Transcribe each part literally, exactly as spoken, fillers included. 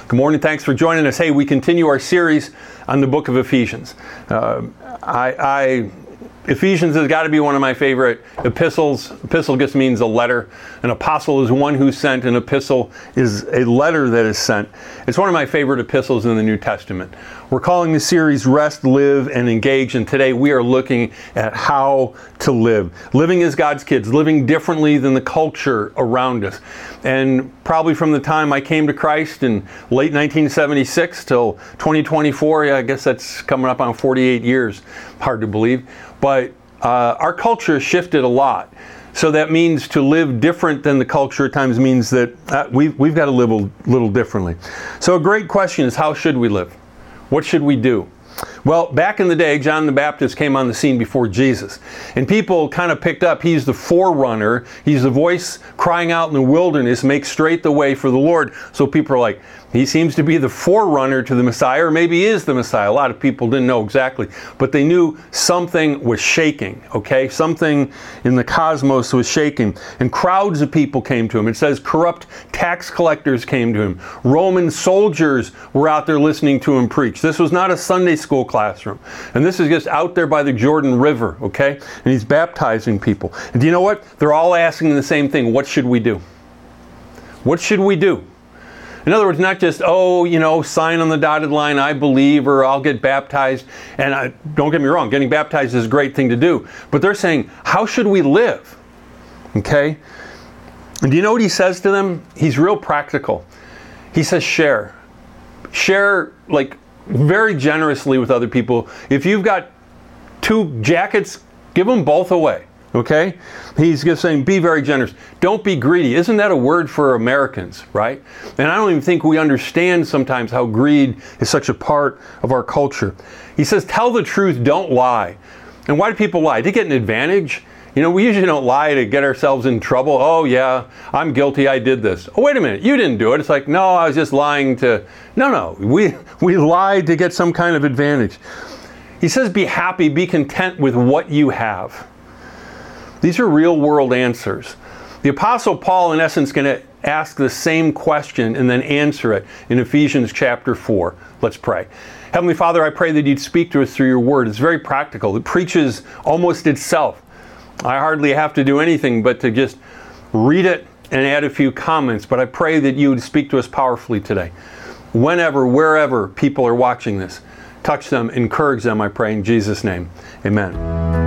Good morning. Thanks for joining us. Hey, we continue our series on the book of Ephesians. Uh, I, I Ephesians has got to be one of my favorite epistles. Epistle just means a letter. An apostle is one who's sent. An epistle is a letter that is sent. It's one of my favorite epistles in the New Testament. We're calling the series Rest, Live, and Engage, and today we are looking at how to live. Living as God's kids, living differently than the culture around us. And probably from the time I came to Christ in late nineteen seventy-six till twenty twenty-four, yeah, I guess that's coming up on forty-eight years. Hard to believe. But uh, our culture has shifted a lot. So that means to live different than the culture at times means that uh, we've, we've got to live a little differently. So a great question is, how should we live? What should we do? Well, back in the day, John the Baptist came on the scene before Jesus. And people kind of picked up, he's the forerunner. He's the voice crying out in the wilderness, make straight the way for the Lord. So people are like, he seems to be the forerunner to the Messiah, or maybe he is the Messiah. A lot of people didn't know exactly, but they knew something was shaking, okay? Something in the cosmos was shaking. And crowds of people came to him. It says corrupt tax collectors came to him. Roman soldiers were out there listening to him preach. This was not a Sunday school classroom. And this is just out there by the Jordan River, okay? And he's baptizing people. And do you know what? They're all asking the same thing. What should we do? What should we do? In other words, not just, oh, you know, sign on the dotted line, I believe, or I'll get baptized. And I, don't get me wrong, getting baptized is a great thing to do. But they're saying, how should we live? Okay? And do you know what he says to them? He's real practical. He says, share. Share, like, very generously with other people. If you've got two jackets, give them both away. Okay? He's just saying, be very generous. Don't be greedy. Isn't that a word for Americans, right? And I don't even think we understand sometimes how greed is such a part of our culture. He says, tell the truth, don't lie. And why do people lie? To get an advantage? You know, we usually don't lie to get ourselves in trouble. Oh, yeah, I'm guilty, I did this. Oh, wait a minute, you didn't do it. It's like, no, I was just lying to... No, no, we, we lied to get some kind of advantage. He says, be happy, be content with what you have. These are real world answers. The Apostle Paul, in essence, is going to ask the same question and then answer it in Ephesians chapter four. Let's pray. Heavenly Father, I pray that you'd speak to us through your word. It's very practical. It preaches almost itself. I hardly have to do anything but to just read it and add a few comments. But I pray that you would speak to us powerfully today. Whenever, wherever people are watching this, touch them, encourage them, I pray in Jesus' name. Amen.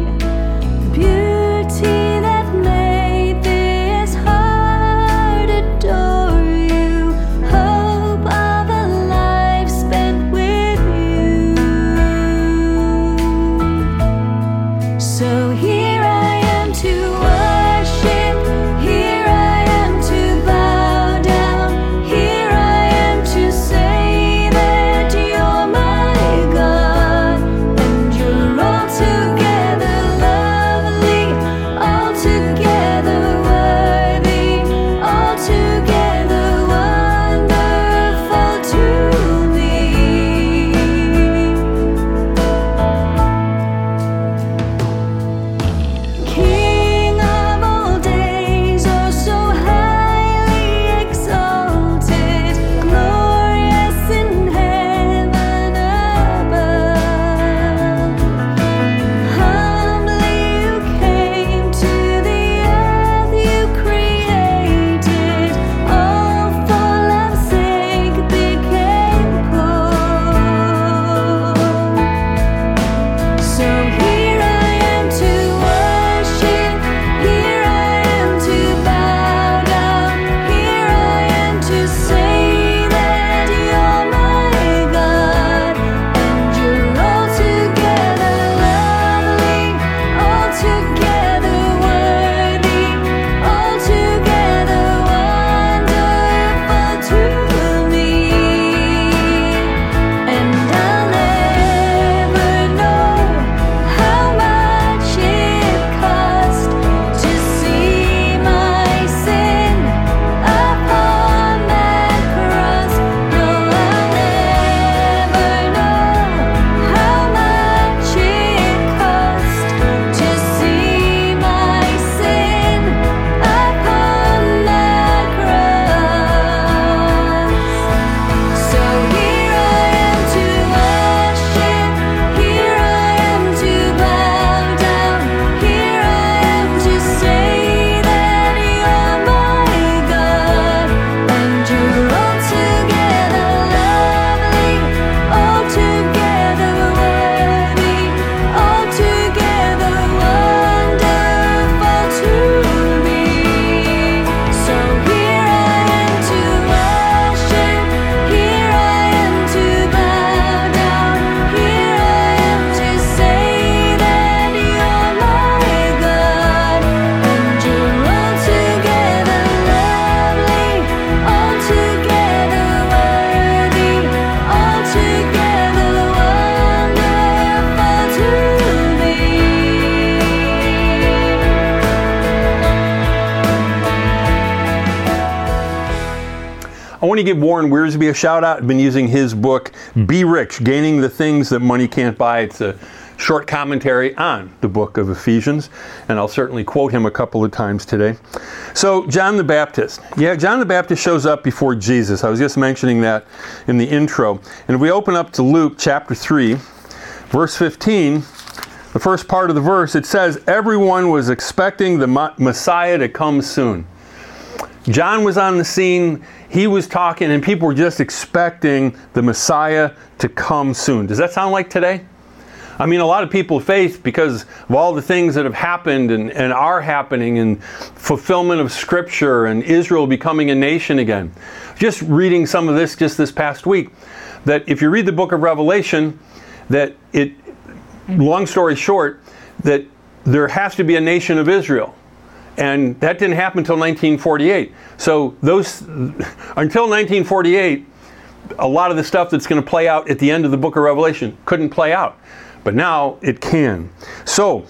Beauty that made this heart want to give Warren Wiersbe a shout out. I've been using his book, Be Rich, Gaining the Things That Money Can't Buy. It's a short commentary on the book of Ephesians, and I'll certainly quote him a couple of times today. So, John the Baptist. Yeah, John the Baptist shows up before Jesus. I was just mentioning that in the intro. And if we open up to Luke chapter three, verse fifteen, the first part of the verse, it says, everyone was expecting the Messiah to come soon. John was on the scene, he was talking, and people were just expecting the Messiah to come soon. Does that sound like today? I mean, a lot of people of faith, because of all the things that have happened and, and are happening, and fulfillment of Scripture, and Israel becoming a nation again. Just reading some of this just this past week, that if you read the book of Revelation, that it, long story short, that there has to be a nation of Israel. And that didn't happen until nineteen forty-eight. So those, until nineteen forty-eight, a lot of the stuff that's going to play out at the end of the book of Revelation couldn't play out. But now it can. So,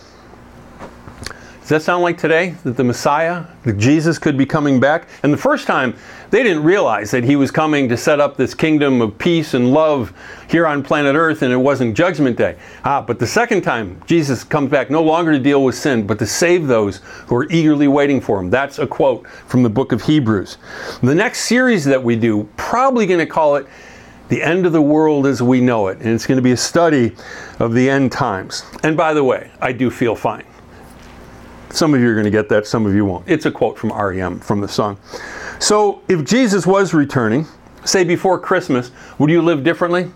does that sound like today? That the Messiah, that Jesus could be coming back? And the first time, they didn't realize that he was coming to set up this kingdom of peace and love here on planet Earth, and it wasn't Judgment Day. Ah, but the second time, Jesus comes back no longer to deal with sin, but to save those who are eagerly waiting for him. That's a quote from the book of Hebrews. The next series that we do, probably going to call it The End of the World as We Know It. And it's going to be a study of the end times. And by the way, I do feel fine. Some of you are going to get that, some of you won't. It's a quote from R E M from the song. So if Jesus was returning, say before Christmas, would you live differently?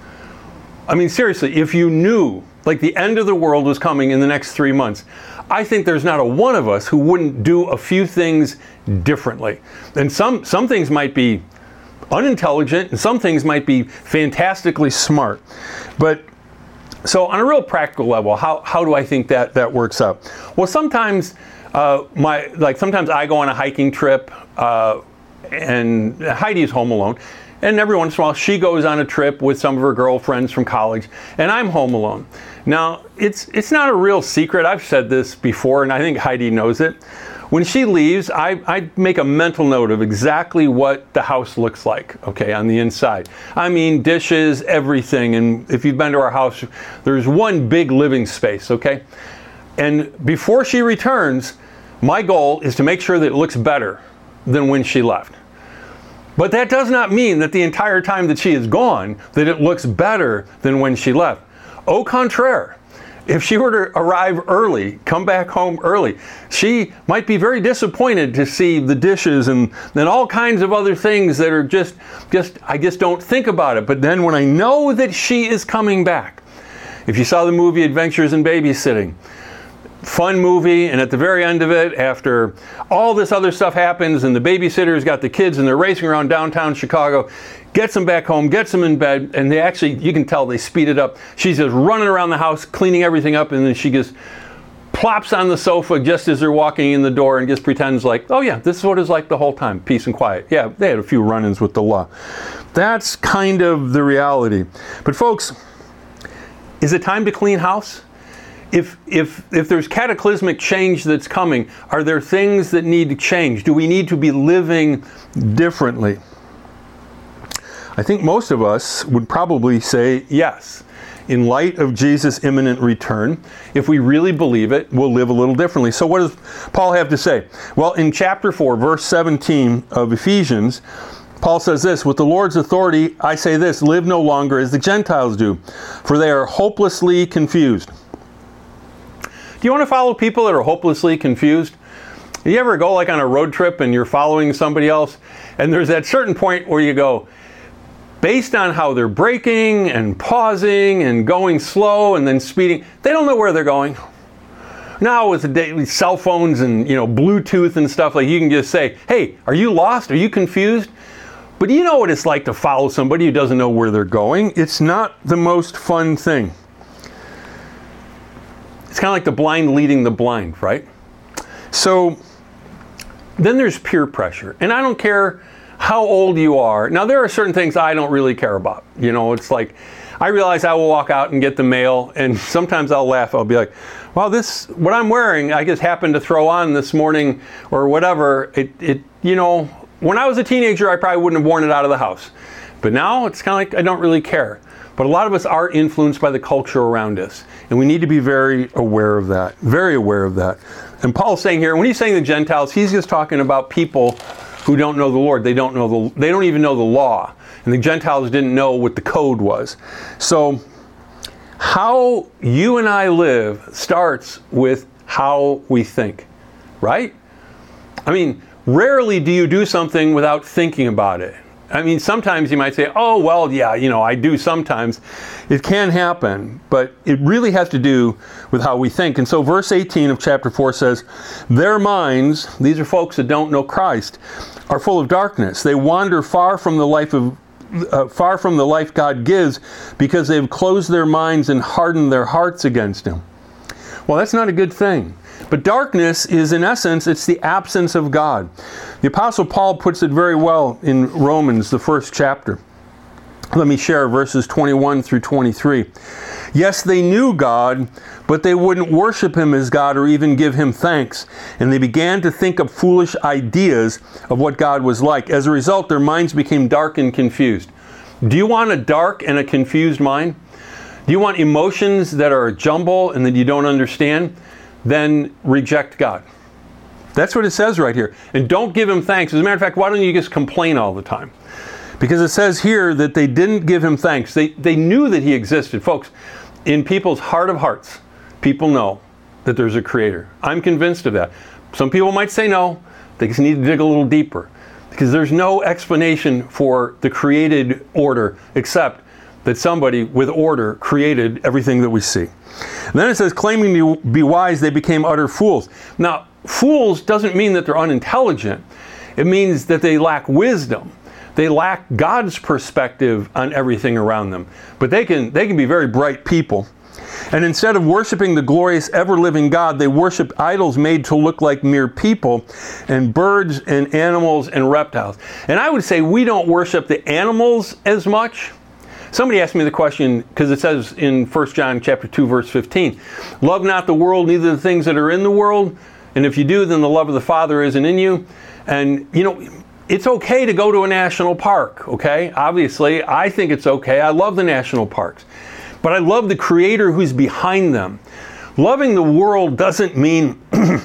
I mean, seriously, if you knew like the end of the world was coming in the next three months, I think there's not a one of us who wouldn't do a few things differently. And some, some things might be unintelligent, and some things might be fantastically smart. But so on a real practical level, how, how do I think that, that works out? Well, sometimes uh, my like sometimes I go on a hiking trip, uh, and Heidi's home alone, and every once in a while she goes on a trip with some of her girlfriends from college, and I'm home alone. Now, it's it's not a real secret. I've said this before, and I think Heidi knows it. When she leaves, I, I make a mental note of exactly what the house looks like, okay, on the inside. I mean, dishes, everything. And if you've been to our house, there's one big living space, okay? And before she returns, my goal is to make sure that it looks better than when she left. But that does not mean that the entire time that she is gone, that it looks better than when she left. Au contraire. If she were to arrive early, come back home early, she might be very disappointed to see the dishes and then all kinds of other things that are just, just, I just don't think about it. But then when I know that she is coming back, if you saw the movie Adventures in Babysitting, fun movie, and at the very end of it, after all this other stuff happens and the babysitter's got the kids and they're racing around downtown Chicago, gets them back home, gets them in bed, and they actually, you can tell they speed it up. She's just running around the house, cleaning everything up, and then she just plops on the sofa just as they're walking in the door and just pretends like, oh yeah, this is what it's like the whole time, peace and quiet. Yeah, they had a few run-ins with the law. That's kind of the reality. But folks, is it time to clean house? If, if, if there's cataclysmic change that's coming, are there things that need to change? Do we need to be living differently? I think most of us would probably say yes. In light of Jesus' imminent return, if we really believe it, we'll live a little differently. So what does Paul have to say? Well, in chapter four, verse seventeen of Ephesians, Paul says this, with the Lord's authority, I say this, live no longer as the Gentiles do, for they are hopelessly confused. Do you want to follow people that are hopelessly confused? Do you ever go like on a road trip and you're following somebody else, and there's that certain point where you go, based on how they're braking and pausing and going slow and then speeding, they don't know where they're going. Now with the daily cell phones and, you know, Bluetooth and stuff, like you can just say, hey, are you lost? Are you confused? But you know what it's like to follow somebody who doesn't know where they're going? It's not the most fun thing. It's kind of like the blind leading the blind, right? So then there's peer pressure. And I don't care how old you are. Now, there are certain things I don't really care about. You know, it's like, I realize I will walk out and get the mail, and sometimes I'll laugh. I'll be like, well, this, what I'm wearing, I just happened to throw on this morning or whatever. It, it, you know, when I was a teenager, I probably wouldn't have worn it out of the house. But now it's kind of like I don't really care. But a lot of us are influenced by the culture around us. And we need to be very aware of that. Very aware of that. And Paul's saying here, when he's saying the Gentiles, he's just talking about people who don't know the Lord. They don't know the, they don't even know the law. And the Gentiles didn't know what the code was. So how you and I live starts with how we think, right? I mean, rarely do you do something without thinking about it. I mean, sometimes you might say, oh, well, yeah, you know, I do sometimes. It can happen, but it really has to do with how we think. And so verse eighteen of chapter four says, their minds, these are folks that don't know Christ, are full of darkness. They wander far from the life of uh, far from the life God gives because they've closed their minds and hardened their hearts against Him. Well, that's not a good thing. But darkness is, in essence, it's the absence of God. The Apostle Paul puts it very well in Romans, the first chapter. Let me share verses twenty-one through twenty-three. Yes, they knew God, but they wouldn't worship Him as God or even give Him thanks. And they began to think up foolish ideas of what God was like. As a result, their minds became dark and confused. Do you want a dark and a confused mind? Do you want emotions that are a jumble and that you don't understand? Then reject God. That's what it says right here. And don't give Him thanks. As a matter of fact, why don't you just complain all the time? Because it says here that they didn't give Him thanks. They, they knew that He existed. Folks, in people's heart of hearts, people know that there's a Creator. I'm convinced of that. Some people might say no. They just need to dig a little deeper. Because there's no explanation for the created order except that somebody with order created everything that we see. And then it says, claiming to be wise, they became utter fools. Now, fools doesn't mean that they're unintelligent. It means that they lack wisdom. They lack God's perspective on everything around them. But they can, they can be very bright people. And instead of worshiping the glorious, ever-living God, they worship idols made to look like mere people, and birds and animals and reptiles. And I would say we don't worship the animals as much. Somebody asked me the question, because it says in First John chapter two, verse fifteen, love not the world, neither the things that are in the world. And if you do, then the love of the Father isn't in you. And, you know, it's okay to go to a national park, okay? Obviously, I think it's okay. I love the national parks. But I love the Creator who's behind them. Loving the world doesn't mean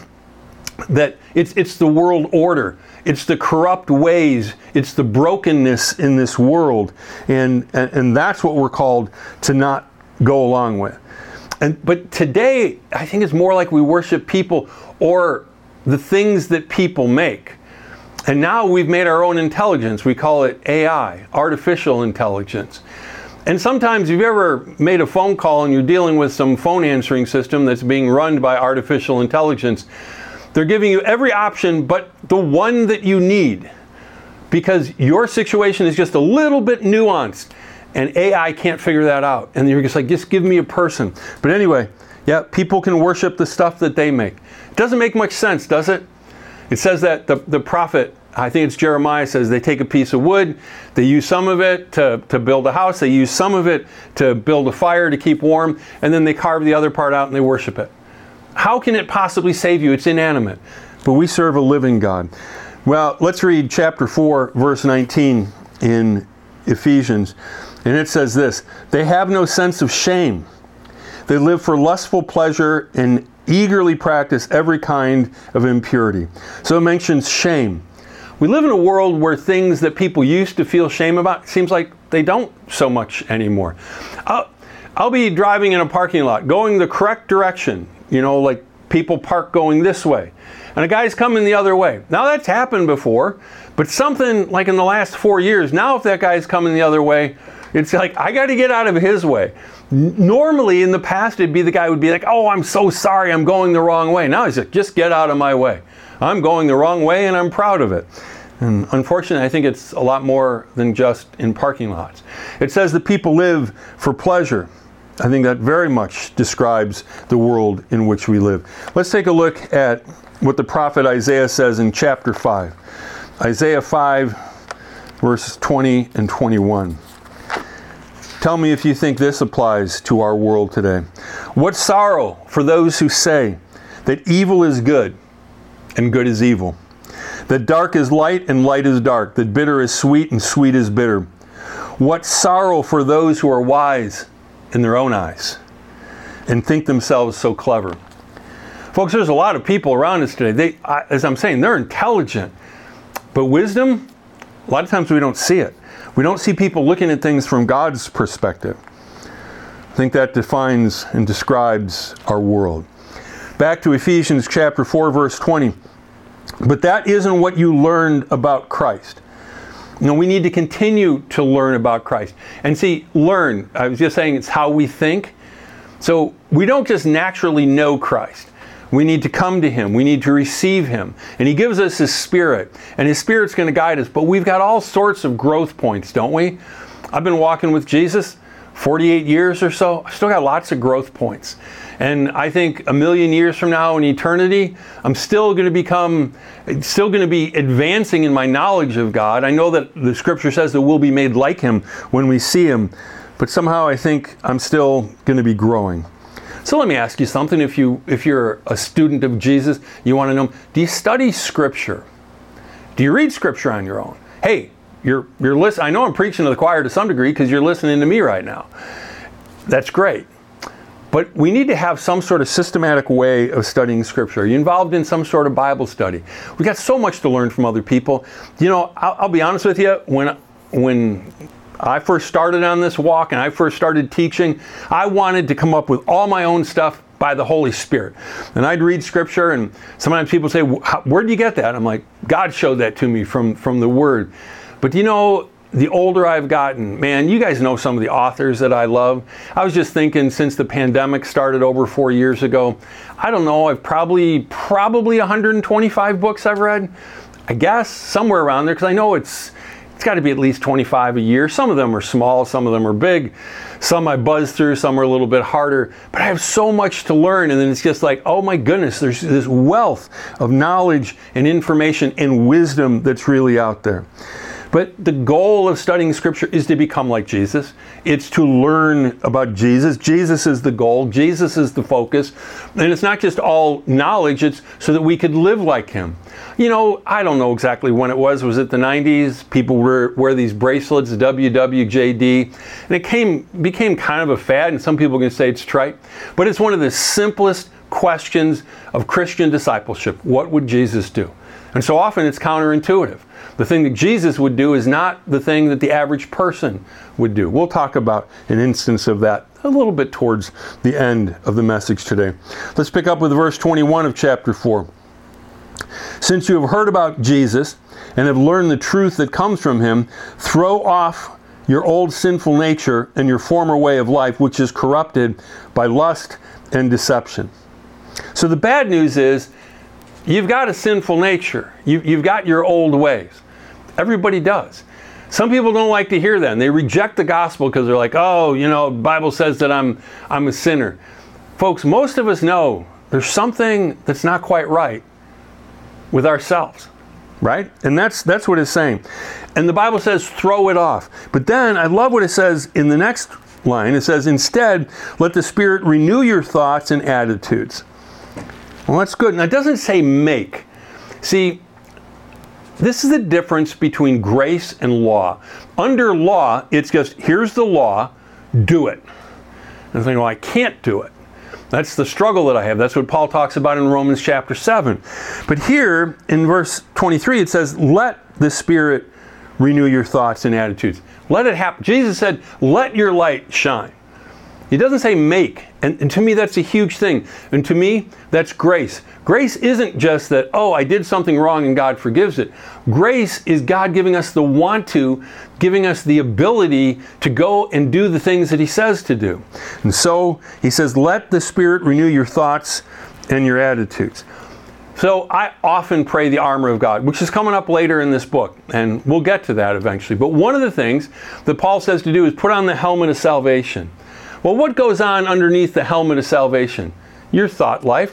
that it's, it's the world order. It's the corrupt ways. It's the brokenness in this world. And, and, and that's what we're called to not go along with. And, but today, I think it's more like we worship people or the things that people make. And now we've made our own intelligence. We call it A I, artificial intelligence. And sometimes if you've ever made a phone call and you're dealing with some phone answering system that's being run by artificial intelligence, they're giving you every option but the one that you need, because your situation is just a little bit nuanced and A I can't figure that out. And you're just like, just give me a person. But anyway, yeah, people can worship the stuff that they make. It doesn't make much sense, does it? It says that the, the prophet, I think it's Jeremiah, says they take a piece of wood, they use some of it to, to build a house, they use some of it to build a fire to keep warm, and then they carve the other part out and they worship it. How can it possibly save you? It's inanimate. But we serve a living God. Well, let's read chapter four, verse nineteen in Ephesians. And it says this, they have no sense of shame. They live for lustful pleasure and eagerly practice every kind of impurity. So it mentions shame. We live in a world where things that people used to feel shame about, it seems like they don't so much anymore. I'll, I'll be driving in a parking lot, going the correct direction. You know, like people park going this way. And a guy's coming the other way. Now that's happened before, but something like in the last four years, now if that guy's coming the other way, it's like, I got to get out of his way. Normally in the past, it'd be the guy would be like, oh, I'm so sorry, I'm going the wrong way. Now he's like, just get out of my way. I'm going the wrong way and I'm proud of it. And unfortunately, I think it's a lot more than just in parking lots. It says that people live for pleasure. I think that very much describes the world in which we live. Let's take a look at what the prophet Isaiah says in chapter five. Isaiah five, verses twenty and twenty-one. Tell me if you think this applies to our world today. What sorrow for those who say that evil is good and good is evil, That dark is light and light is dark. That bitter is sweet and sweet is bitter. What sorrow for those who are wise in their own eyes and think themselves so clever. Folks, there's a lot of people around us today. They, as I'm saying, they're intelligent. But wisdom, a lot of times we don't see it. We don't see people looking at things from God's perspective. I think that defines and describes our world. Back to Ephesians chapter four, verse twenty. But that isn't what you learned about Christ. You know, we need to continue to learn about Christ. And see, learn, I was just saying it's how we think. So we don't just naturally know Christ. We need to come to Him. We need to receive Him. And He gives us His Spirit. And His Spirit's going to guide us. But we've got all sorts of growth points, don't we? I've been walking with Jesus forty-eight years or so. I've still got lots of growth points. And I think a million years from now in eternity, I'm still going to become, still going to be advancing in my knowledge of God. I know that the Scripture says that we'll be made like Him when we see Him. But somehow I think I'm still going to be growing. So let me ask you something. If you, if you're a student of Jesus, you want to know, do you study Scripture? Do you read Scripture on your own? Hey, you're, you're listening. I know I'm preaching to the choir to some degree because you're listening to me right now. That's great. But we need to have some sort of systematic way of studying Scripture. Are you involved in some sort of Bible study? We've got so much to learn from other people. You know, I'll, I'll be honest with you, when, when I first started on this walk and I first started teaching, I wanted to come up with all my own stuff by the Holy Spirit. And I'd read Scripture, and sometimes people say, where did you get that? I'm like, God showed that to me from, from the Word. But you know, the older I've gotten, man, you guys know some of the authors that I love. I was just thinking, since the pandemic started over four years ago, I don't know, I've probably, probably one hundred twenty-five books I've read. I guess, somewhere around there, because I know it's it's got to be at least twenty-five a year. Some of them are small, some of them are big. Some I buzz through, some are a little bit harder. But I have so much to learn, and then it's just like, oh my goodness, there's this wealth of knowledge and information and wisdom that's really out there. But the goal of studying Scripture is to become like Jesus. It's to learn about Jesus. Jesus is the goal. Jesus is the focus. And it's not just all knowledge, it's so that we could live like Him. You know, I don't know exactly when it was. Was it the nineties? People were, wear these bracelets, W W J D. And it came became kind of a fad, and some people can say it's trite. But it's one of the simplest questions of Christian discipleship. What would Jesus do? And so often it's counterintuitive. The thing that Jesus would do is not the thing that the average person would do. We'll talk about an instance of that a little bit towards the end of the message today. Let's pick up with verse twenty-one of chapter four. Since you have heard about Jesus and have learned the truth that comes from Him, throw off your old sinful nature and your former way of life, which is corrupted by lust and deception. So the bad news is, you've got a sinful nature. You, you've got your old ways. Everybody does. Some people don't like to hear that, and they reject the gospel because they're like, oh, you know, the Bible says that I'm, I'm a sinner. Folks, most of us know there's something that's not quite right with ourselves, right? And that's, that's what it's saying. And the Bible says, throw it off. But then I love what it says in the next line. It says, instead, let the Spirit renew your thoughts and attitudes. Well, that's good. Now, it doesn't say make. See, this is the difference between grace and law. Under law, it's just, here's the law, do it. And I think, well, I can't do it. That's the struggle that I have. That's what Paul talks about in Romans chapter seven. But here, in verse twenty-three, it says, let the Spirit renew your thoughts and attitudes. Let it happen. Jesus said, let your light shine. He doesn't say make. And, and to me, that's a huge thing. And to me, that's grace. Grace isn't just that, oh, I did something wrong and God forgives it. Grace is God giving us the want to, giving us the ability to go and do the things that He says to do. And so He says, let the Spirit renew your thoughts and your attitudes. So I often pray the armor of God, which is coming up later in this book, and we'll get to that eventually. But one of the things that Paul says to do is put on the helmet of salvation. Well, what goes on underneath the helmet of salvation? Your thought life.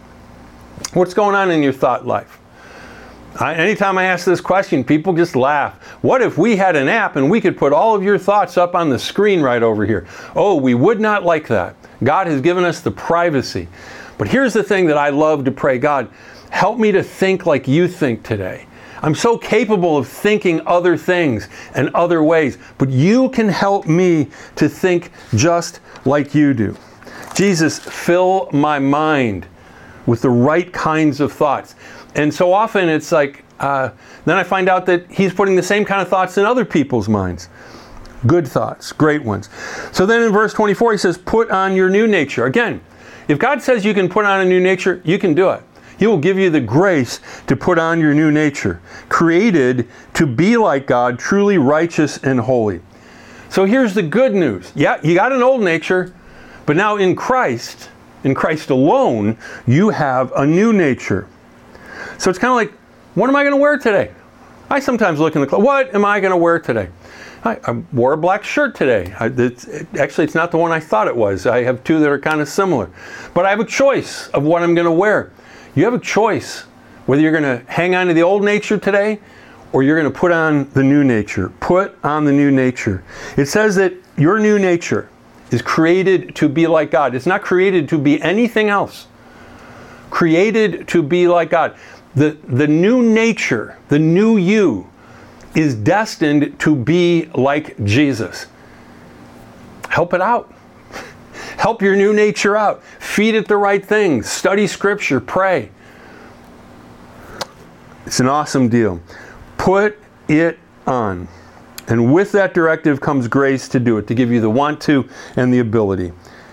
What's going on in your thought life? I, anytime I ask this question, people just laugh. What if we had an app and we could put all of your thoughts up on the screen right over here? Oh, we would not like that. God has given us the privacy. But here's the thing that I love to pray. God, help me to think like you think today. I'm so capable of thinking other things and other ways, but you can help me to think just like you do. Jesus, fill my mind with the right kinds of thoughts. And so often it's like, uh, then I find out that he's putting the same kind of thoughts in other people's minds. Good thoughts, great ones. So then in verse twenty-four, he says, put on your new nature. Again, if God says you can put on a new nature, you can do it. He will give you the grace to put on your new nature, created to be like God, truly righteous and holy. So here's the good news. Yeah, you got an old nature, but now in Christ, in Christ alone, you have a new nature. So it's kind of like, what am I going to wear today? I sometimes look in the closet, what am I going to wear today? I, I wore a black shirt today. I, it's, it, actually, it's not the one I thought it was. I have two that are kind of similar. But I have a choice of what I'm going to wear. You have a choice whether you're going to hang on to the old nature today or you're going to put on the new nature. Put on the new nature. It says that your new nature is created to be like God. It's not created to be anything else. Created to be like God. The, the new nature, the new you, is destined to be like Jesus. Help it out. Help your new nature out. Feed it the right things. Study Scripture. Pray. It's an awesome deal. Put it on. And with that directive comes grace to do it, to give you the want to and the ability.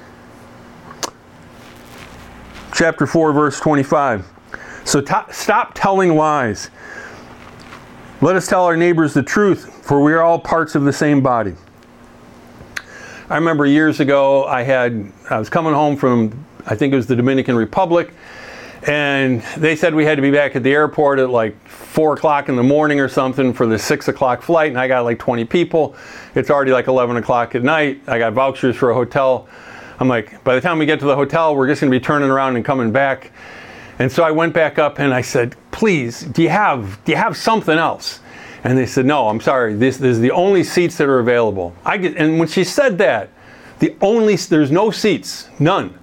Chapter four, verse twenty-five. So t- stop telling lies. Let us tell our neighbors the truth, for we are all parts of the same body. I remember years ago, I had I was coming home from, I think it was the Dominican Republic, and they said we had to be back at the airport at like four o'clock in the morning or something for the six o'clock flight, and I got like twenty people. It's already like eleven o'clock at night. I got vouchers for a hotel. I'm like, by the time we get to the hotel, we're just going to be turning around and coming back. And so I went back up and I said, please, do you have do you have something else? And they said, no, I'm sorry, this, this is the only seats that are available. I get, and when she said that, the only, there's no seats, none.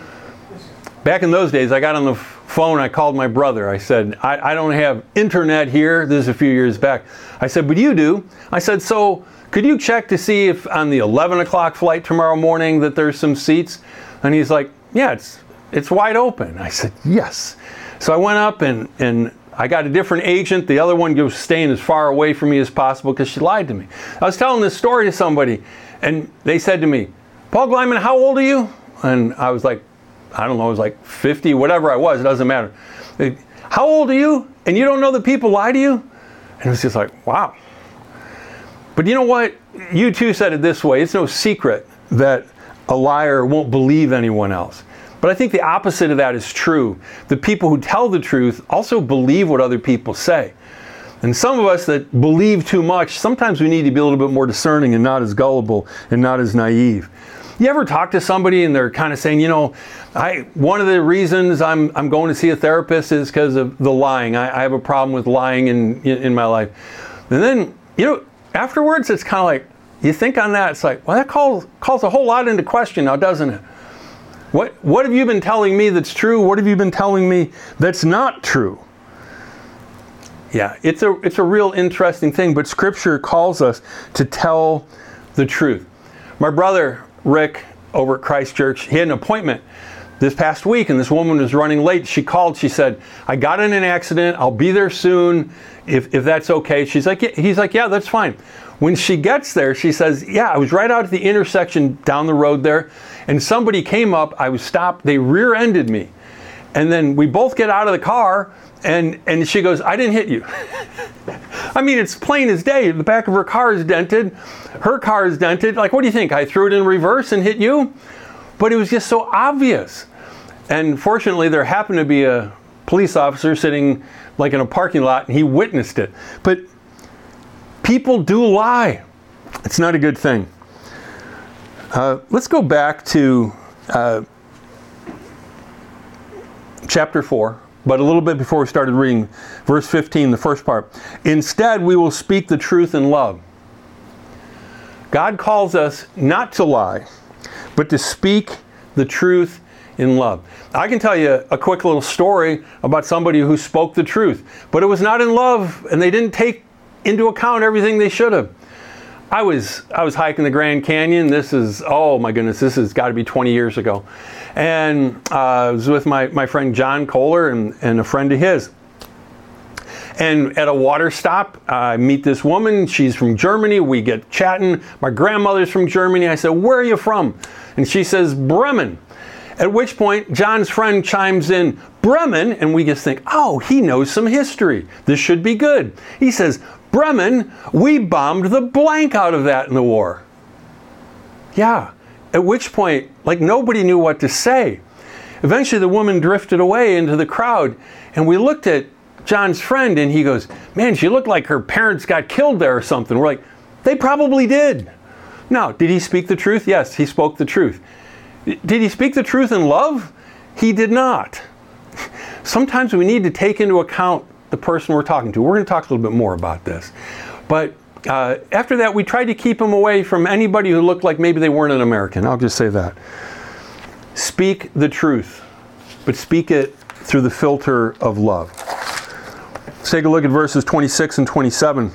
Back in those days, I got on the phone, I called my brother. I said, I, I don't have internet here. This is a few years back. I said, but you do. I said, so could you check to see if on the eleven o'clock flight tomorrow morning that there's some seats? And he's like, yeah, it's it's wide open. I said, yes. So I went up and, and I got a different agent. The other one was staying as far away from me as possible because she lied to me. I was telling this story to somebody, and they said to me, Paul Gleiman, how old are you? And I was like, I don't know, I was like fifty, whatever I was, it doesn't matter. They, how old are you? And you don't know that people lie to you? And it was just like, wow. But you know what? You too said it this way. It's no secret that a liar won't believe anyone else. But I think the opposite of that is true. The people who tell the truth also believe what other people say. And some of us that believe too much, sometimes we need to be a little bit more discerning and not as gullible and not as naive. You ever talk to somebody and they're kind of saying, you know, I one of the reasons I'm I'm going to see a therapist is because of the lying. I, I have a problem with lying in, in in my life. And then, you know, afterwards it's kind of like, you think on that, it's like, well, that calls calls a whole lot into question now, doesn't it? What what have you been telling me that's true? What have you been telling me that's not true? Yeah, it's a it's a real interesting thing, but Scripture calls us to tell the truth. My brother Rick over at Christ Church, he had an appointment this past week, and this woman was running late. She called. She said, "I got in an accident. I'll be there soon. If if that's okay." She's like, yeah. He's like, "Yeah, that's fine." When she gets there, she says, "Yeah, I was right out at the intersection down the road there, and somebody came up. I was stopped. They rear-ended me, and then we both get out of the car." And and she goes, "I didn't hit you." I mean, it's plain as day. The back of her car is dented. Her car is dented. Like, what do you think? I threw it in reverse and hit you? But it was just so obvious. And fortunately, there happened to be a police officer sitting like in a parking lot, and he witnessed it. But people do lie. It's not a good thing. Uh, let's go back to uh, chapter four. But a little bit before we started reading, verse fifteen, the first part. Instead, we will speak the truth in love. God calls us not to lie, but to speak the truth in love. I can tell you a quick little story about somebody who spoke the truth, but it was not in love, and they didn't take into account everything they should have. I was I was hiking the Grand Canyon. This is, oh my goodness, this has got to be twenty years ago. And uh, I was with my, my friend John Kohler and, and a friend of his. And at a water stop, I meet this woman. She's from Germany. We get chatting. My grandmother's from Germany. I said, where are you from? And she says, Bremen. At which point, John's friend chimes in, Bremen, and we just think, oh, he knows some history. This should be good. He says, Bremen, we bombed the blank out of that in the war. Yeah. At which point, like nobody knew what to say. Eventually, the woman drifted away into the crowd, and we looked at John's friend, and he goes, man, she looked like her parents got killed there or something. We're like, they probably did. Now, did he speak the truth? Yes, he spoke the truth. Did he speak the truth in love? He did not. Sometimes we need to take into account the person we're talking to. We're going to talk a little bit more about this. But uh, after that, we tried to keep him away from anybody who looked like maybe they weren't an American. I'll just say that. Speak the truth, but speak it through the filter of love. Let's take a look at verses twenty-six and twenty-seven.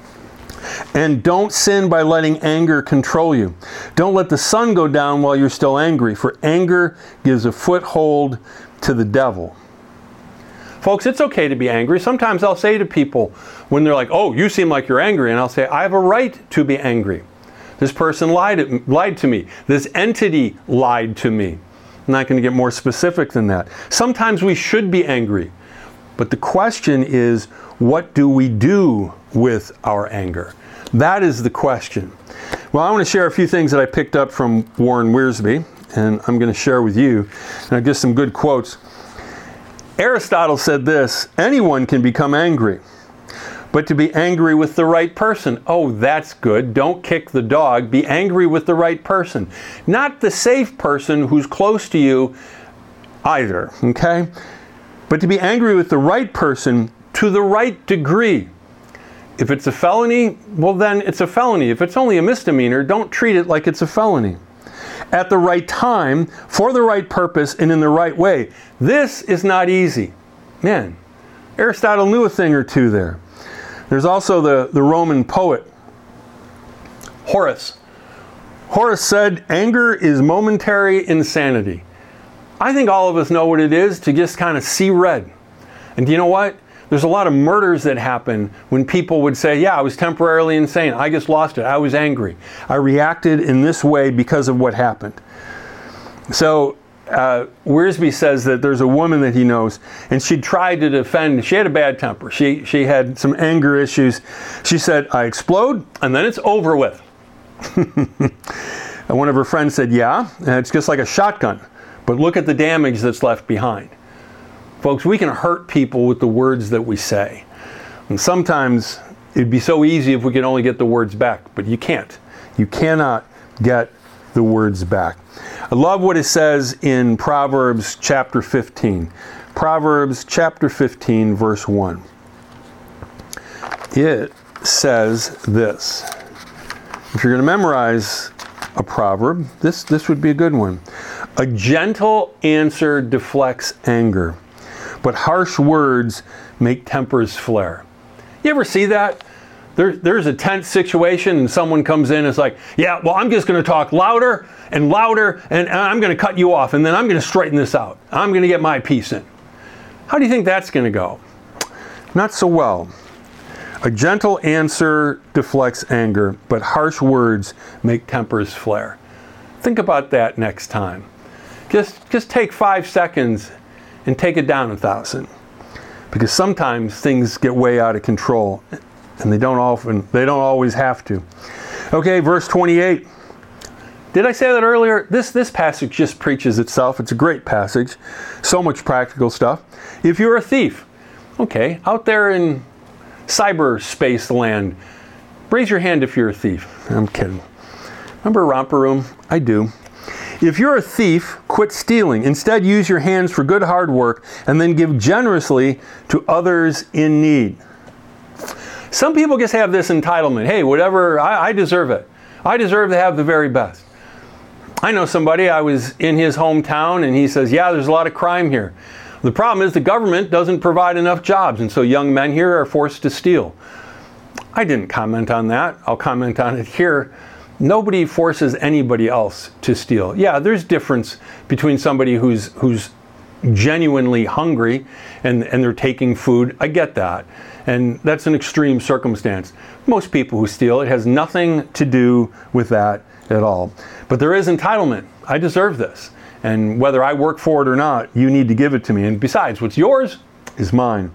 And don't sin by letting anger control you. Don't let the sun go down while you're still angry, for anger gives a foothold to the devil. Folks, it's okay to be angry. Sometimes I'll say to people when they're like, oh, you seem like you're angry, and I'll say, I have a right to be angry. This person lied, lied to me. This entity lied to me. I'm not going to get more specific than that. Sometimes we should be angry. But the question is, what do we do with our anger? That is the question. Well, I want to share a few things that I picked up from Warren Wiersbe, and I'm going to share with you. And I just some good quotes. Aristotle said this, anyone can become angry, but to be angry with the right person. Oh, that's good. Don't kick the dog. Be angry with the right person. Not the safe person who's close to you either, okay? But to be angry with the right person to the right degree. If it's a felony, well then it's a felony. If it's only a misdemeanor, don't treat it like it's a felony. At the right time, for the right purpose, and in the right way. This is not easy. Man, Aristotle knew a thing or two there. There's also the, the Roman poet, Horace. Horace said, anger is momentary insanity. I think all of us know what it is to just kind of see red. And do you know what? There's a lot of murders that happen when people would say, yeah, I was temporarily insane. I just lost it. I was angry. I reacted in this way because of what happened. So uh, Wiersbe says that there's a woman that he knows, and she tried to defend. She had a bad temper. She, she had some anger issues. She said, I explode, and then it's over with. And one of her friends said, yeah, it's just like a shotgun. But look at the damage that's left behind. Folks, we can hurt people with the words that we say. And sometimes it'd be so easy if we could only get the words back, but you can't. You cannot get the words back. I love what it says in Proverbs chapter fifteen. Proverbs chapter fifteen, verse one. It says this. If you're going to memorize a proverb, this, this would be a good one. A gentle answer deflects anger, but harsh words make tempers flare. You ever see that? There, there's a tense situation and someone comes in and is like, yeah, well, I'm just going to talk louder and louder and, and I'm going to cut you off and then I'm going to straighten this out. I'm going to get my piece in. How do you think that's going to go? Not so well. A gentle answer deflects anger, but harsh words make tempers flare. Think about that next time. Just, just take five seconds and take it down a thousand. Because sometimes things get way out of control, and they don't often, they don't always have to. Okay, verse twenty-eight. Did I say that earlier? This, this passage just preaches itself. It's a great passage. So much practical stuff. If you're a thief, okay, out there in cyberspace land, raise your hand if you're a thief. I'm kidding. Remember Romper Room? I do. If you're a thief, quit stealing. Instead, use your hands for good hard work and then give generously to others in need. Some people just have this entitlement. Hey, whatever, I, I deserve it. I deserve to have the very best. I know somebody, I was in his hometown, and he says, yeah, there's a lot of crime here. The problem is the government doesn't provide enough jobs, and so young men here are forced to steal. I didn't comment on that. I'll comment on it here. Nobody forces anybody else to steal. Yeah, there's difference between somebody who's who's genuinely hungry and, and they're taking food. I get that. And that's an extreme circumstance. Most people who steal, it has nothing to do with that at all. But there is entitlement. I deserve this. And whether I work for it or not, you need to give it to me. And besides, what's yours is mine.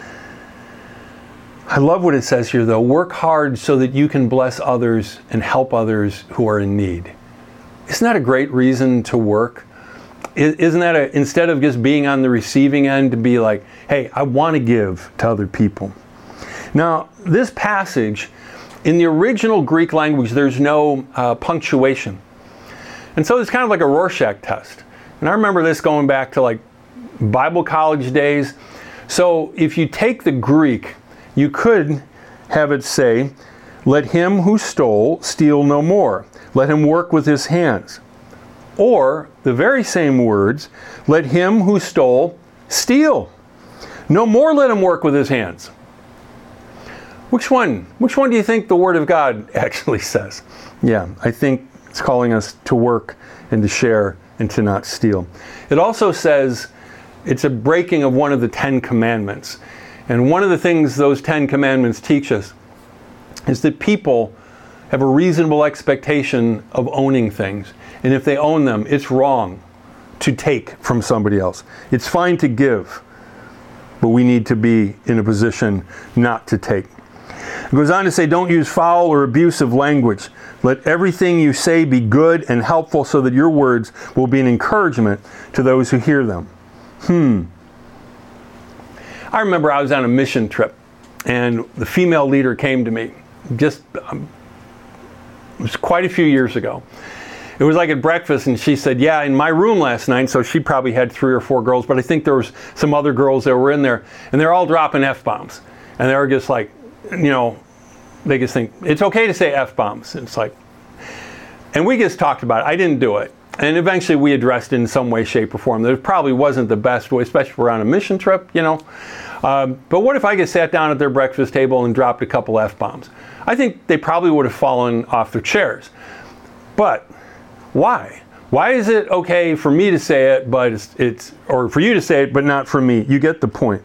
I love what it says here, though. Work hard so that you can bless others and help others who are in need. Isn't that a great reason to work? Isn't that a, instead of just being on the receiving end, to be like, hey, I want to give to other people. Now, this passage, in the original Greek language, there's no uh, punctuation. And so it's kind of like a Rorschach test. And I remember this going back to like Bible college days. So if you take the Greek, you could have it say, let him who stole steal no more. Let him work with his hands. Or the very same words, let him who stole steal. No more let him work with his hands. Which one? Which one do you think the Word of God actually says? Yeah, I think it's calling us to work and to share and to not steal. It also says it's a breaking of one of the Ten Commandments. And one of the things those Ten Commandments teach us is that people have a reasonable expectation of owning things. And if they own them, it's wrong to take from somebody else. It's fine to give, but we need to be in a position not to take. It goes on to say, don't use foul or abusive language. Let everything you say be good and helpful so that your words will be an encouragement to those who hear them. Hmm. I remember I was on a mission trip, and the female leader came to me. Just, um, it was quite a few years ago. It was like at breakfast, and she said, yeah, in my room last night, so she probably had three or four girls, but I think there was some other girls that were in there, and they're all dropping F-bombs. And they were just like, you know, they just think, it's okay to say F-bombs. It's like, and we just talked about it. I didn't do it. And eventually we addressed it in some way, shape, or form. That probably wasn't the best way, especially if we're on a mission trip, you know. Um, but what if I just sat down at their breakfast table and dropped a couple F-bombs? I think they probably would have fallen off their chairs. But why? Why is it okay for me to say it, but it's, it's or for you to say it, but not for me? You get the point.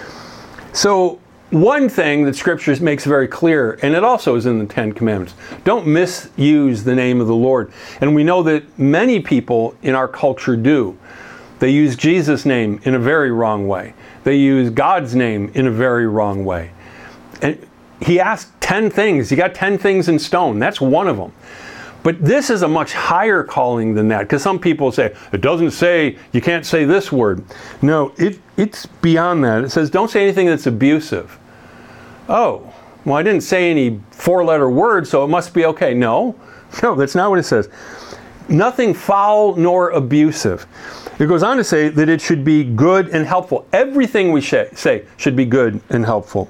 So one thing that Scripture makes very clear, and it also is in the Ten Commandments, don't misuse the name of the Lord. And we know that many people in our culture do. They use Jesus' name in a very wrong way. They use God's name in a very wrong way. And he asked ten things. He got ten things in stone. That's one of them. But this is a much higher calling than that, because some people say, it doesn't say, you can't say this word. No, it, it's beyond that. It says, don't say anything that's abusive. Oh, well, I didn't say any four-letter words, so it must be okay. No, no, that's not what it says. Nothing foul nor abusive. It goes on to say that it should be good and helpful. Everything we say should be good and helpful.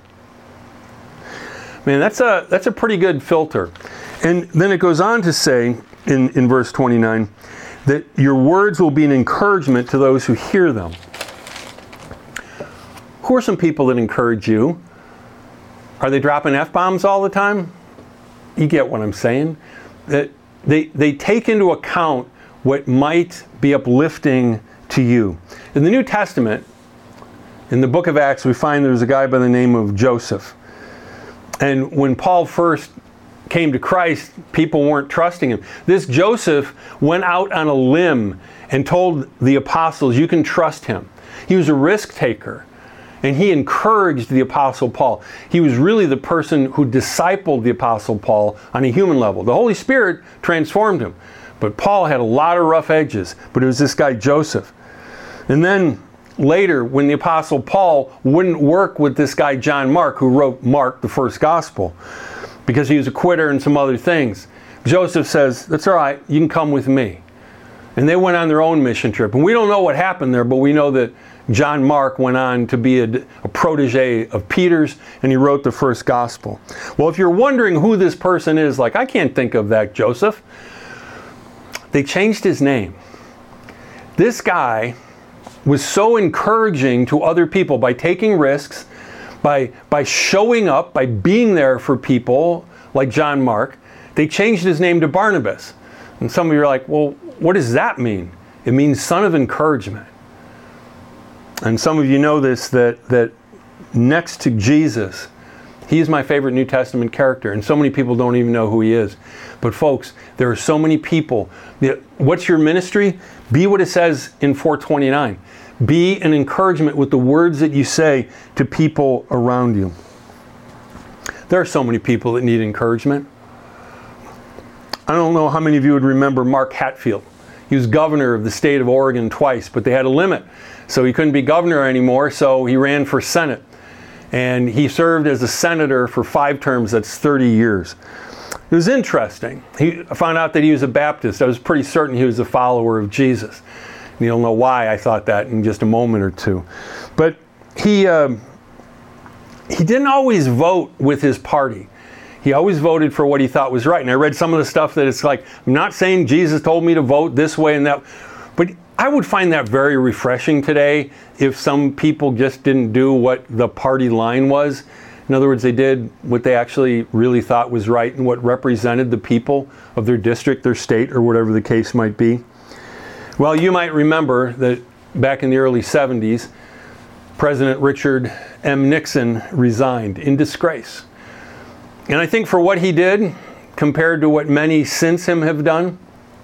Man, that's a, that's a pretty good filter. And then it goes on to say in, in verse twenty-nine that your words will be an encouragement to those who hear them. Who are some people that encourage you? Are they dropping F-bombs all the time? You get what I'm saying. That they, they take into account what might be uplifting to you. In the New Testament, in the book of Acts, we find there's a guy by the name of Joseph. And when Paul first came to Christ, people weren't trusting him. This Joseph went out on a limb and told the apostles, you can trust him. He was a risk taker, and he encouraged the apostle Paul. He was really the person who discipled the apostle Paul on a human level. The Holy Spirit transformed him, but Paul had a lot of rough edges, but it was this guy Joseph. And then later, when the apostle Paul wouldn't work with this guy John Mark, who wrote Mark, the first gospel, because he was a quitter and some other things, Joseph says, that's all right, you can come with me. And they went on their own mission trip. And we don't know what happened there, but we know that John Mark went on to be a, a protege of Peter's, and he wrote the first gospel. Well, if you're wondering who this person is, like, I can't think of that Joseph. they changed his name. This guy was so encouraging to other people by taking risks, by, by showing up, by being there for people like John Mark. They changed his name to Barnabas. And some of you are like, well, what does that mean? It means son of encouragement. And some of you know this, that, that next to Jesus, he is my favorite New Testament character. And so many people don't even know who he is. But folks, there are so many people. What's your ministry? Be what it says in four twenty-nine. Be an encouragement with the words that you say to people around you. There are so many people that need encouragement. I don't know how many of you would remember Mark Hatfield. He was governor of the state of Oregon twice, but they had a limit. So he couldn't be governor anymore, so he ran for Senate. And he served as a senator for five terms, that's thirty years. It was interesting. He, I found out that he was a Baptist. I was pretty certain he was a follower of Jesus. And you'll know why I thought that in just a moment or two. But he, um, he didn't always vote with his party. He always voted for what he thought was right. And I read some of the stuff that it's like, I'm not saying Jesus told me to vote this way and that, but I would find that very refreshing today if some people just didn't do what the party line was. In other words, they did what they actually really thought was right and what represented the people of their district, their state, or whatever the case might be. Well, you might remember that back in the early seventies, President Richard M. Nixon resigned in disgrace. And I think for what he did, compared to what many since him have done,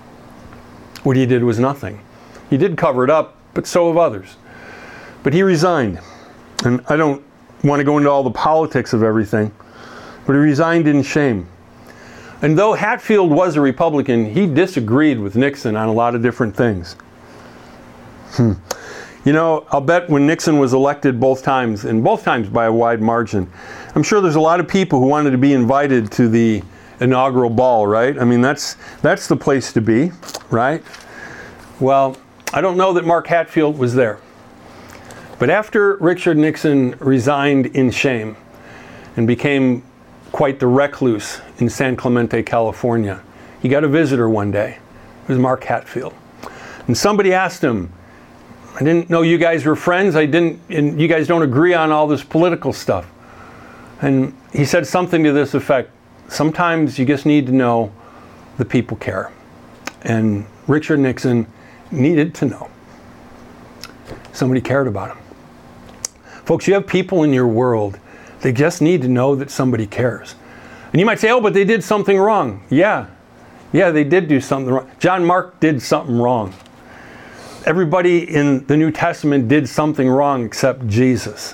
what he did was nothing. He did cover it up, but so have others. But he resigned. And I don't want to go into all the politics of everything, but he resigned in shame. And though Hatfield was a Republican, he disagreed with Nixon on a lot of different things. Hmm. You know, I'll bet when Nixon was elected both times, and both times by a wide margin, I'm sure there's a lot of people who wanted to be invited to the inaugural ball, right? I mean, that's that's the place to be, right? Well, I don't know that Mark Hatfield was there. But after Richard Nixon resigned in shame and became quite the recluse in San Clemente, California, he got a visitor one day. It was Mark Hatfield. And somebody asked him, I didn't know you guys were friends. I didn't, and you guys don't agree on all this political stuff. And he said something to this effect, sometimes you just need to know the people care. And Richard Nixon needed to know. Somebody cared about him. Folks, you have people in your world, they just need to know that somebody cares. And you might say, oh, but they did something wrong. Yeah, yeah, they did do something wrong. John Mark did something wrong. Everybody in the New Testament did something wrong except Jesus.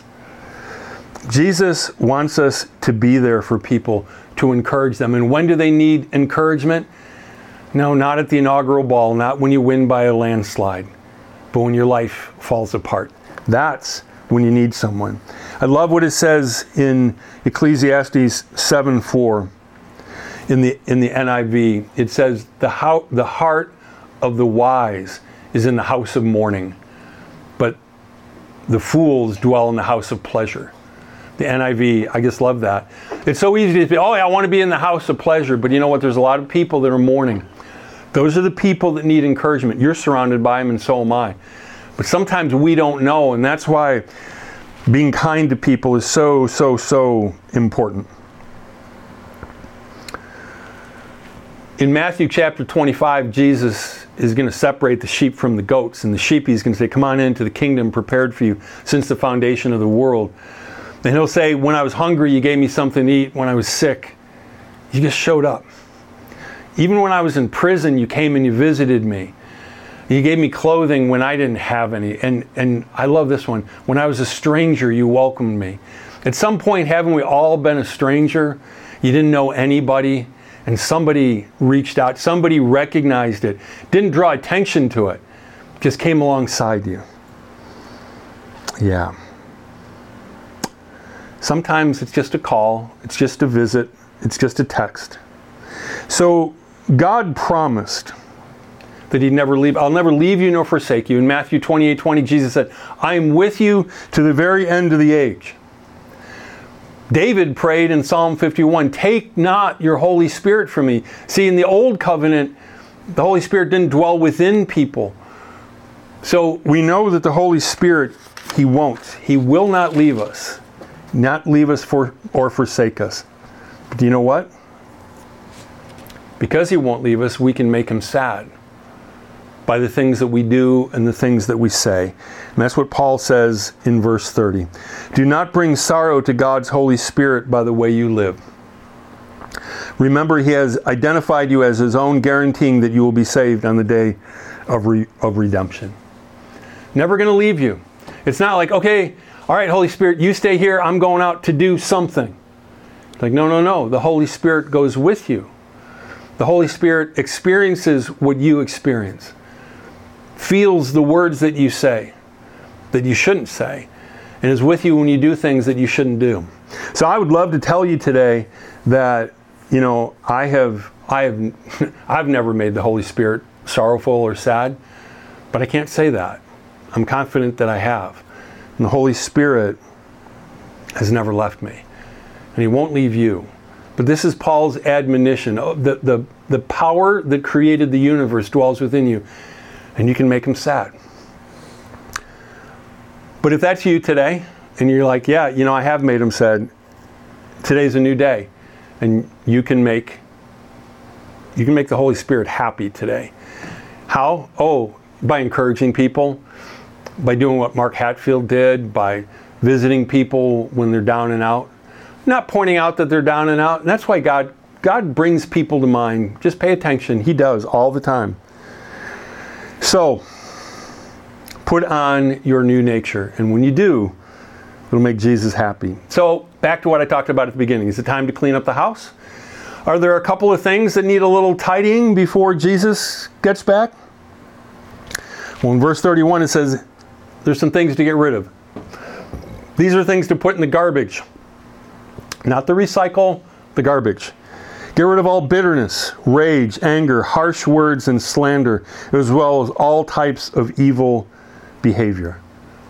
Jesus wants us to be there for people, to encourage them. And when do they need encouragement? No, not at the inaugural ball, not when you win by a landslide, but when your life falls apart. That's when you need someone. I love what it says in Ecclesiastes seven four in the in the N I V. It says, the, how, the heart of the wise is in the house of mourning, but the fools dwell in the house of pleasure. The N I V, I just love that. It's so easy to say, oh, yeah, I want to be in the house of pleasure, but you know what? There's a lot of people that are mourning. Those are the people that need encouragement. You're surrounded by them, and so am I. But sometimes we don't know, and that's why being kind to people is so, so, so important. In Matthew chapter twenty-five, Jesus is going to separate the sheep from the goats, and the sheep, he's going to say, come on into the kingdom prepared for you since the foundation of the world. And he'll say, when I was hungry, you gave me something to eat. When I was sick, you just showed up. Even when I was in prison, you came and you visited me. You gave me clothing when I didn't have any. And, and I love this one. When I was a stranger, you welcomed me. At some point, haven't we all been a stranger? You didn't know anybody, and somebody reached out. Somebody recognized it. Didn't draw attention to it. Just came alongside you. Yeah. Sometimes it's just a call. It's just a visit. It's just a text. So God promised that he'd never leave. I'll never leave you nor forsake you. In Matthew twenty-eight twenty, Jesus said, I am with you to the very end of the age. David prayed in Psalm fifty-one, take not your Holy Spirit from me. See, in the old covenant, The Holy Spirit didn't dwell within people. So we know that the Holy Spirit, He won't. He will not leave us. Not leave us for or forsake us. But do you know what? Because He won't leave us, we can make Him sad by the things that we do and the things that we say. And that's what Paul says in verse thirty. Do not bring sorrow to God's Holy Spirit by the way you live. Remember, He has identified you as His own, guaranteeing that you will be saved on the day of, re- of redemption. Never going to leave you. It's not like, okay, all right, Holy Spirit, you stay here. I'm going out to do something. It's like, no, no, no. The Holy Spirit goes with you. The Holy Spirit experiences what you experience. Feels the words that you say, that you shouldn't say, and is with you when you do things that you shouldn't do. So I would love to tell you today that, you know, I have, I have, I've never made the Holy Spirit sorrowful or sad, but I can't say that. I'm confident that I have. And the Holy Spirit has never left me, and He won't leave you. But this is Paul's admonition. Oh, the, the, the power that created the universe dwells within you, and you can make Him sad. But if that's you today, and you're like, yeah, you know, I have made Him sad, today's a new day, and you can make you can make the Holy Spirit happy today. How? Oh, by encouraging people, by doing what Mark Hatfield did, by visiting people when they're down and out, not pointing out that they're down and out. And that's why God God brings people to mind. Just pay attention. He does all the time. So, put on your new nature. And when you do, it'll make Jesus happy. So, back to what I talked about at the beginning. Is it time to clean up the house? Are there a couple of things that need a little tidying before Jesus gets back? Well, in verse thirty-one it says, there's some things to get rid of. These are things to put in the garbage. Not the recycle, the garbage. Get rid of all bitterness, rage, anger, harsh words, and slander, as well as all types of evil behavior.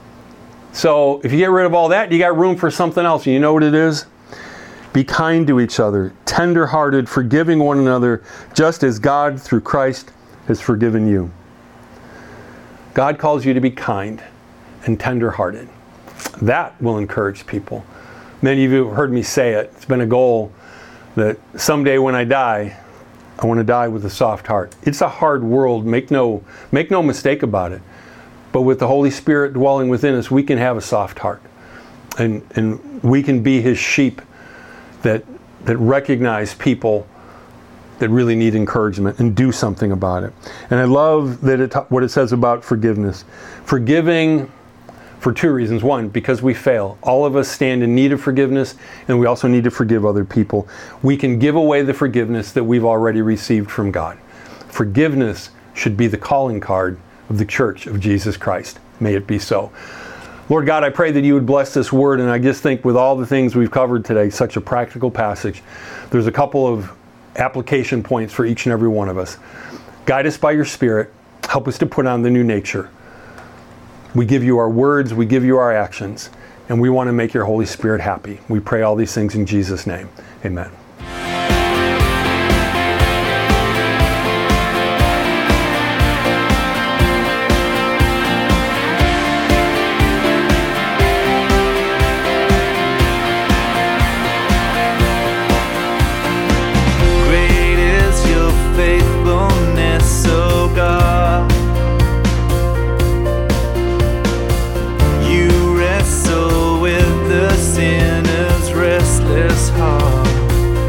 So if you get rid of all that, you got room for something else. And you know what it is? Be kind to each other, tender-hearted, forgiving one another, just as God, through Christ, has forgiven you. God calls you to be kind and tender-hearted. That will encourage people. Many of you have heard me say it. It's been a goal that someday when I die, I want to die with a soft heart. It's a hard world. Make no, make no mistake about it. But with the Holy Spirit dwelling within us, we can have a soft heart. And, and we can be His sheep that, that recognize people that really need encouragement and do something about it. And I love that it, what it says about forgiveness. Forgiving for two reasons. One, because we fail. All of us stand in need of forgiveness, and we also need to forgive other people. We can give away the forgiveness that we've already received from God. Forgiveness should be the calling card of the Church of Jesus Christ. May it be so. Lord God, I pray that you would bless this word, and I just think with all the things we've covered today, such a practical passage, there's a couple of application points for each and every one of us. Guide us by your Spirit. Help us to put on the new nature. We give you our words, we give you our actions, and we want to make your Holy Spirit happy. We pray all these things in Jesus' name. Amen. Sinner's restless heart.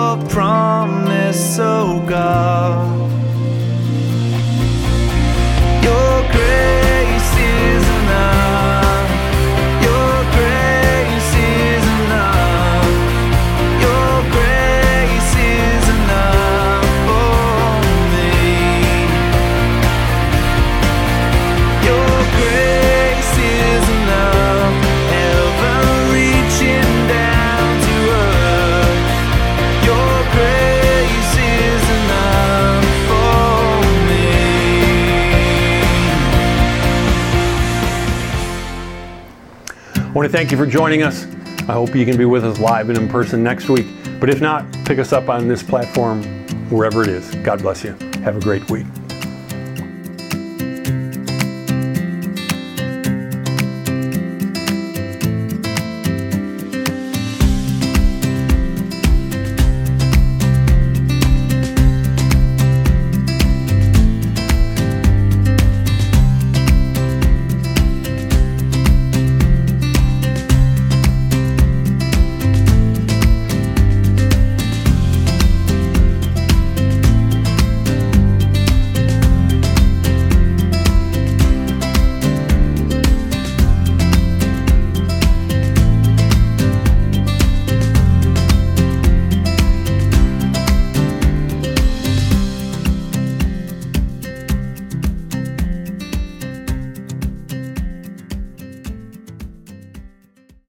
your promise, oh God. Your grace is enough. Your grace is enough. Your grace is enough for me. Your grace is enough. Heaven reaching down to earth. Your grace is enough for me. I want to thank you for joining us. I hope you can be with us live and in person next week. But if not, pick us up on this platform, wherever it is. God bless you. Have a great week.